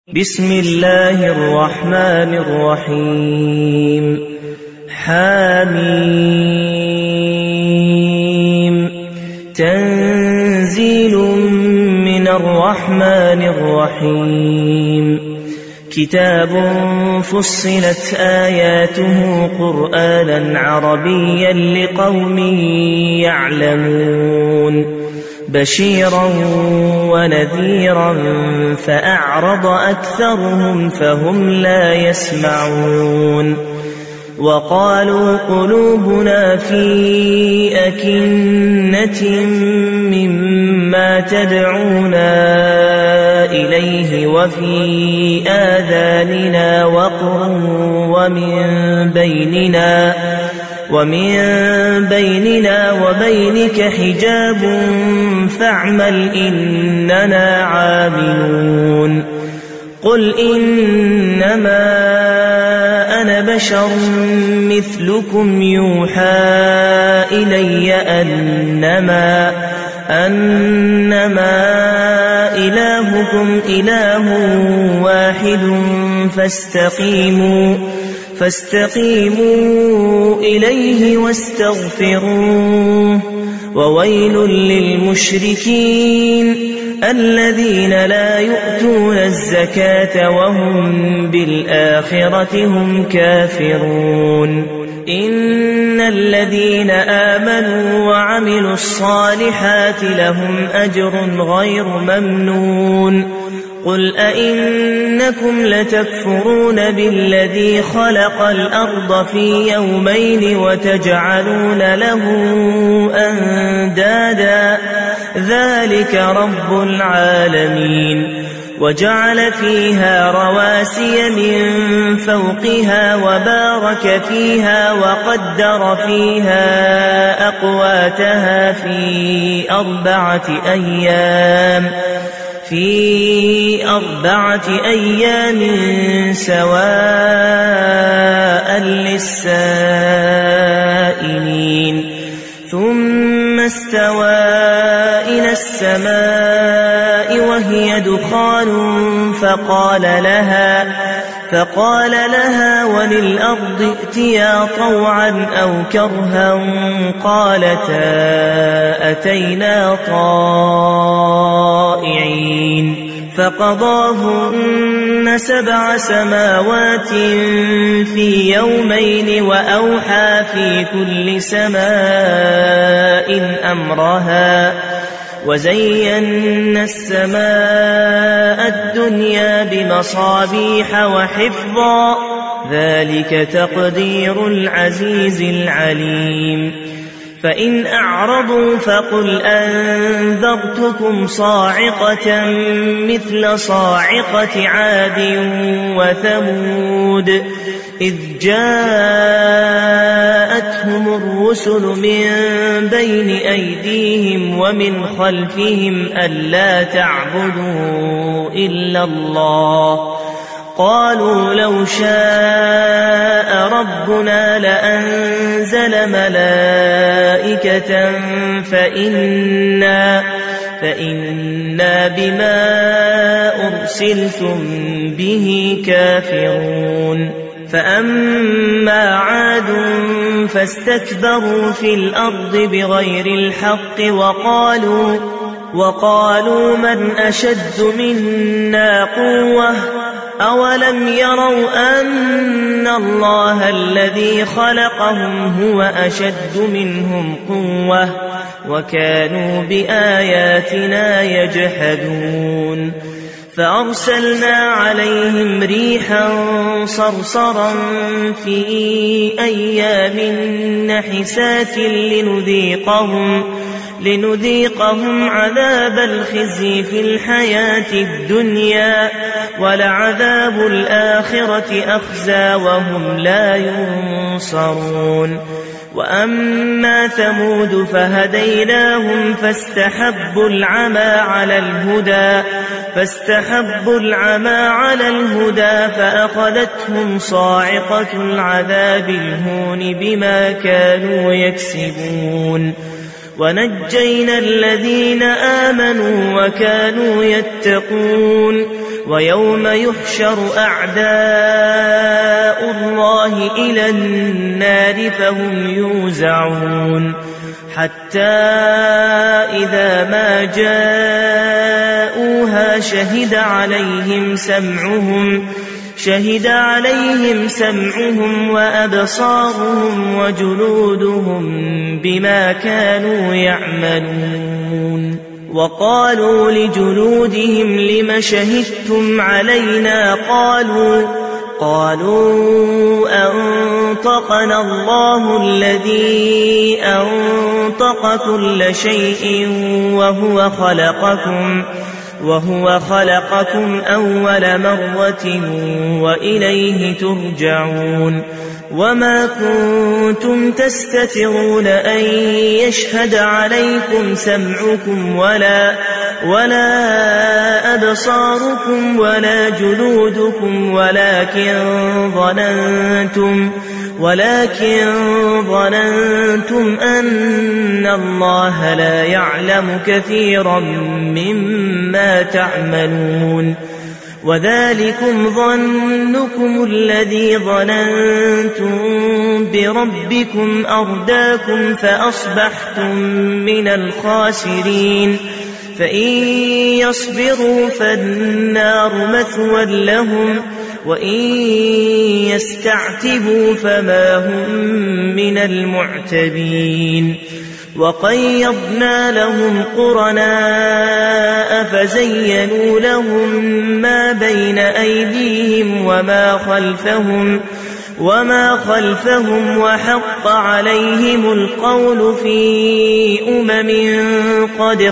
بسم الله الرحمن الرحيم حميم تنزيل من الرحمن الرحيم كتاب فصلت آياته قرآنا عربيا لقوم يعلمون بشيرا ونذيرا فأعرض أكثرهم فهم لا يسمعون وقالوا قلوبنا في أكنة مما تدعونا إليه وفي آذاننا وقر ومن بيننا وبينك حجاب فاعمل إننا عاملون قل إنما أنا بشر مثلكم يوحى إلي أنما إلهكم إله واحد فاستقيموا إليه واستغفروه وويل للمشركين الذين لا يؤتون الزكاة وهم بالآخرة هم كافرون إن الذين آمنوا وعملوا الصالحات لهم أجر غير ممنون قل أئنكم لتكفرون بالذي خلق الأرض في يومين وتجعلون له أندادا ذلك رب العالمين وجعل فيها رواسي من فوقها وبارك فيها وقدر فيها أقواتها في أربعة أيام سواء للسائلين ثم استوى إلى السماء وهي دخان فقال لها وللأرض ائتيا طوعا أو كرها قالتا أتينا طائعين فقضاهن 7 سماوات في يومين وأوحى في كل سماء أمرها وزينا السماء الدنيا بمصابيح وحفظا ذلك تقدير العزيز العليم فإن أعرضوا فقل أنذرتكم صاعقة مثل صاعقة عاد وثمود إذ جاءتهم الرسل من بين أيديهم ومن خلفهم ألا تعبدوا إلا الله قالوا لو شاء ربنا لأنزل ملائكة فإنا بما أرسلتم به كافرون فأما عاد فاستكبروا في الأرض بغير الحق وقالوا من أشد منا قوة أولم يروا أن الله الذي خلقهم هو أشد منهم قوة وكانوا بآياتنا يجحدون فأرسلنا عليهم ريحا صرصرا في أيام نحسات لنذيقهم عذاب الخزي في الحياة الدنيا ولعذاب الآخرة أخزى وهم لا ينصرون وأما ثمود فهديناهم فاستحبوا العمى على الهدى فأخذتهم صاعقة العذاب الهون بما كانوا يكسبون ونجينا الذين آمنوا وكانوا يتقون ويوم يحشر أعداء الله إلى النار فهم يوزعون حتى إذا ما جاءوها شهد عليهم سمعهم وأبصارهم وجلودهم بما كانوا يعملون وقالوا لجلودهم لم شهدتم علينا قالوا أنطقنا الله الذي أنطق كل شيء وهو خلقكم أول مرة وإليه ترجعون وما كنتم تستترون أن يشهد عليكم سمعكم ولا أبصاركم ولا جلودكم ولكن ظننتم أن الله لا يعلم كثيرا مما تعملون وذلكم ظنكم الذي ظننتم بربكم أرداكم فأصبحتم من الخاسرين فإن يصبروا فالنار مثوى لهم وإن يستعتبوا فما هم من المعتبين وقيضنا لهم قرناء فزينوا لهم ما بين أيديهم وما خلفهم وحق عليهم القول في قد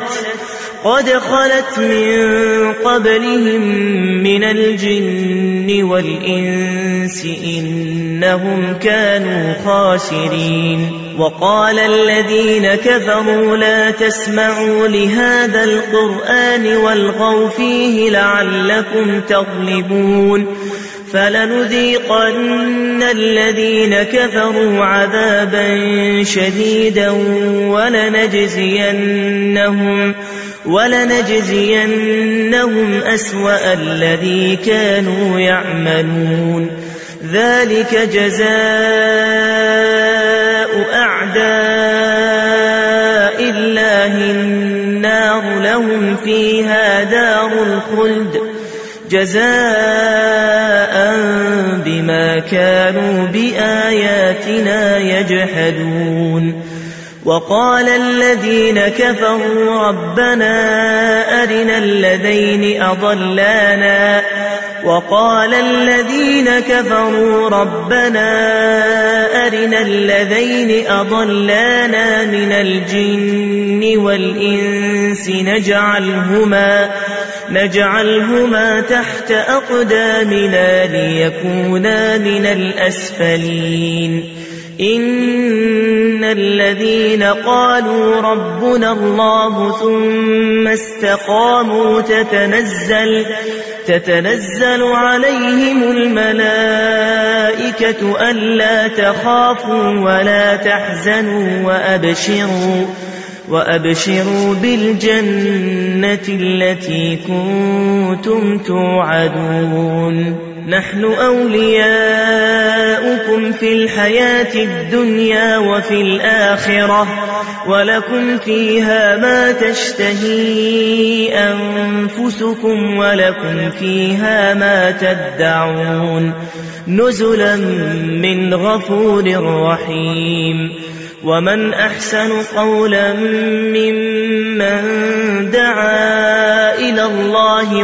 خلت من قبلهم من الجن والإنس إنهم كانوا خاسرين وقال الذين كفروا لا تسمعوا لهذا القرآن والغوا فيه لعلكم تغلبون فلنذيقن الذين كفروا عذابا شديدا ولنجزينهم أسوأ الذي كانوا يعملون ذلك جزاء أعداء الله النار لهم فيها دار الخلد جزاء بما كانوا بآياتنا يجحدون وقال الذين كفروا ربنا أرنا الذين أضلانا من الجن والإنس نجعلهما تحت أقدامنا ليكونا من الأسفلين إن الذين قالوا ربنا الله ثم استقاموا تتنزل عليهم الملائكة ألا تخافوا ولا تحزنوا وأبشروا بالجنة التي كنتم توعدون نحن أولياؤكم في الحياة الدنيا وفي الآخرة ولكم فيها ما تشتهي أنفسكم ولكم فيها ما تدعون نزلا من غفور رحيم ومن أحسن قولا ممن دعا إلى الله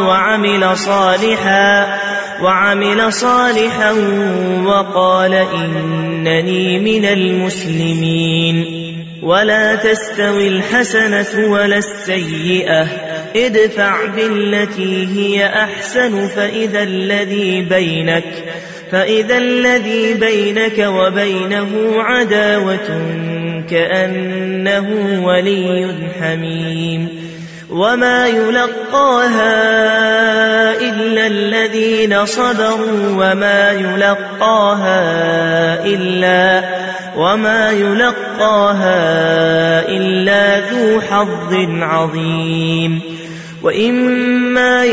وعمل صالحا وقال إنني من المسلمين ولا تستوي الحسنة ولا السيئة ادفع بالتي هي أحسن فإذا الذي بينك وبينه عداوة كأنه ولي حميم وما يلقاها إلا الذين صبروا وما يلقاها إلا ذو حظ عظيم وإما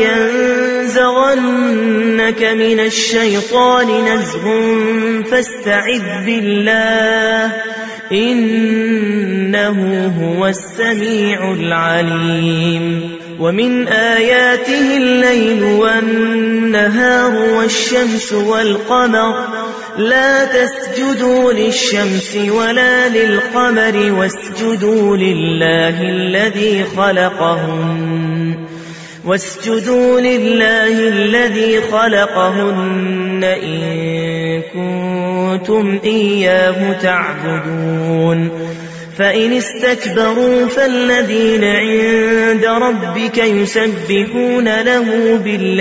ينزغنك من الشيطان نزغ فاستعذ بالله إنه هو السميع العليم ومن آياته الليل والنهار والشمس والقمر لا تسجدوا للشمس ولا للقمر واسجدوا لله الذي خلقهن إن كنتم إياه تعبدون فإن استكبروا فالذين عند ربك يسبحون له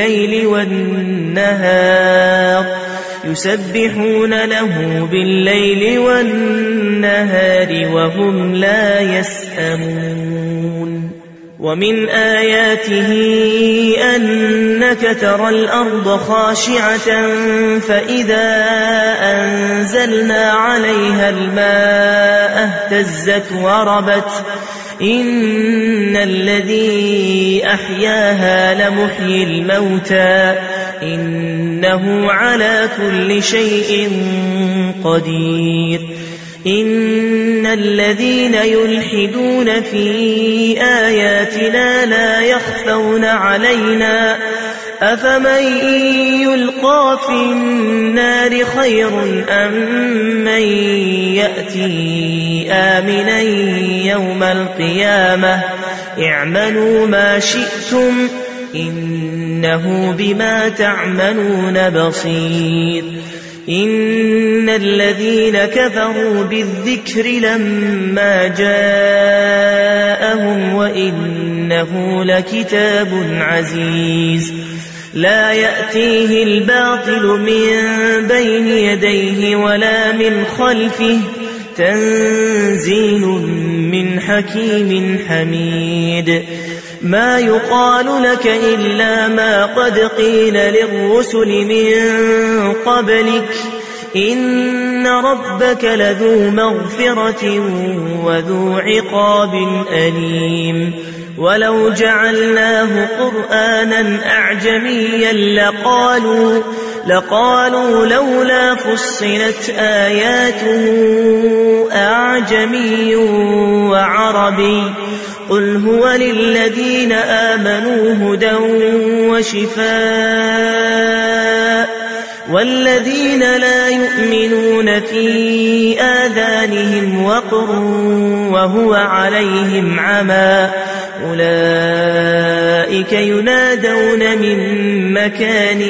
بالليل والنهار وهم لا يسأمون ومن آياته أنك ترى الأرض خاشعة فإذا أنزلنا عليها الماء اهتزت وربت إن الذي أحياها لمحيي الموتى إنه على كل شيء قدير إن الذين يلحدون في آياتنا لا يخفون علينا أفمن يلقى في النار خير أم من يأتي آمنا يوم القيامة اعملوا ما شئتم إنه بما تعملون بصير إن الذين كفروا بالذكر لما جاءهم وإنه لكتاب عزيز لا يأتيه الباطل من بين يديه ولا من خلفه تنزيل من حكيم حميد ما يقال لك إلا ما قد قيل للرسل من قبلك إن ربك لذو مغفرة وذو عقاب أليم ولو جعلناه قرآنا أعجميا لقالوا لولا فصلت آياته أعجمي وعربي قل هو للذين آمنوا هدى وشفاء والذين لا يؤمنون في آذانهم وقر وهو عليهم عمى أولئك ينادون من مكان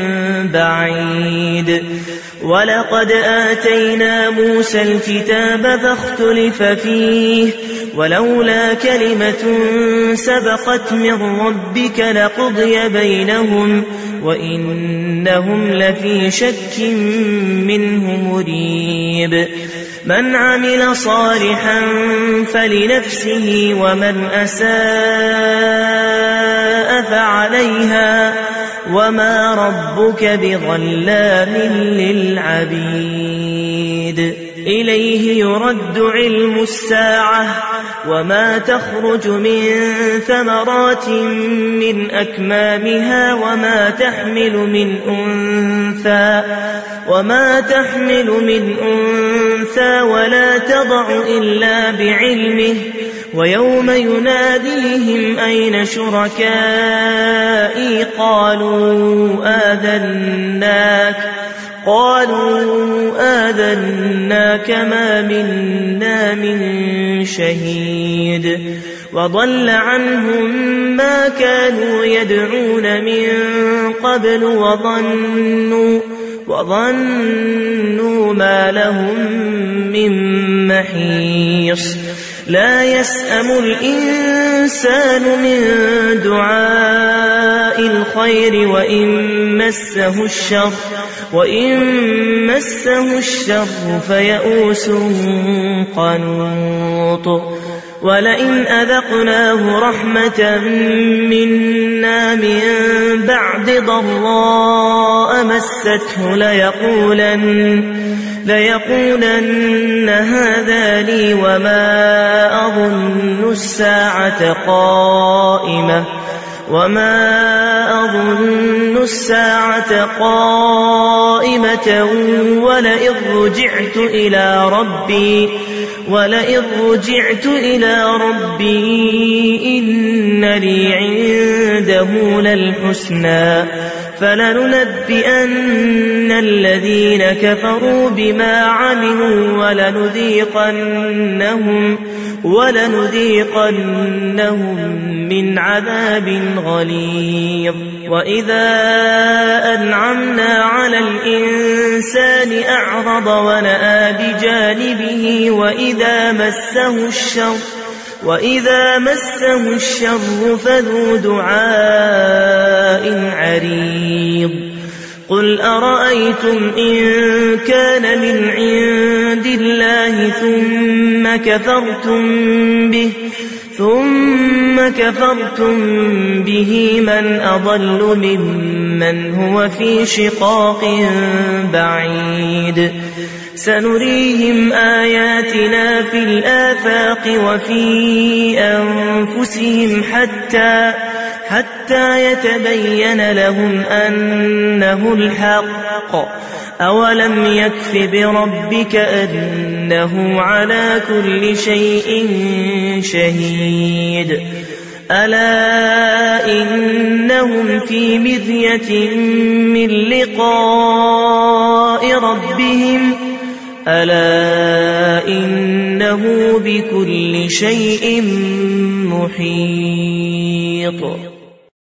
بعيد ولقد آتينا موسى الكتاب فاختلف فيه ولولا كلمة سبقت من ربك لقضي بينهم وإنهم لفي شك منه مريب من عمل صالحا فلنفسه ومن أساء فعليها وما ربك بظلام للعبيد إليه يرد علم الساعة وما تخرج من ثمرات من أكمامها وما تحمل من أنثى ولا تضع إلا بعلمه ويوم يناديهم أين شركائي قالوا آذناك ما منا من شهيد وضل عنهم ما كانوا يدعون من قبل وظنوا ما لهم من محيص لا يسأم الإنسان من دعاء الخير وإن مسه الشر فيئوس قنوط ولئن أذقناه رحمة منا من بعد ضراء مسته ليقولن هذا لي وما أظن الساعة قائمة وما أظن الساعة قائمة ولئن رجعت إلى ربي إن لي عنده للحسنى فلننبئن الذين كفروا بما عملوا ولنذيقنهم من عذاب غليظ وإذا أنعمنا على الإنسان أعرض ونأى بجانبه وإذا مسه الشر فذو دعاء عريض قل أرأيتم إن كان من عند الله ثم كفرتم به من أضل ممن هو في شقاق بعيد سنريهم آياتنا في الآفاق وفي أنفسهم حتى يتبين لهم أنه الحق أولم يكف بربك أنه على كل شيء شهيد ألا إنهم في مرية من لقاء ربهم ألا إنه بكل شيء محيط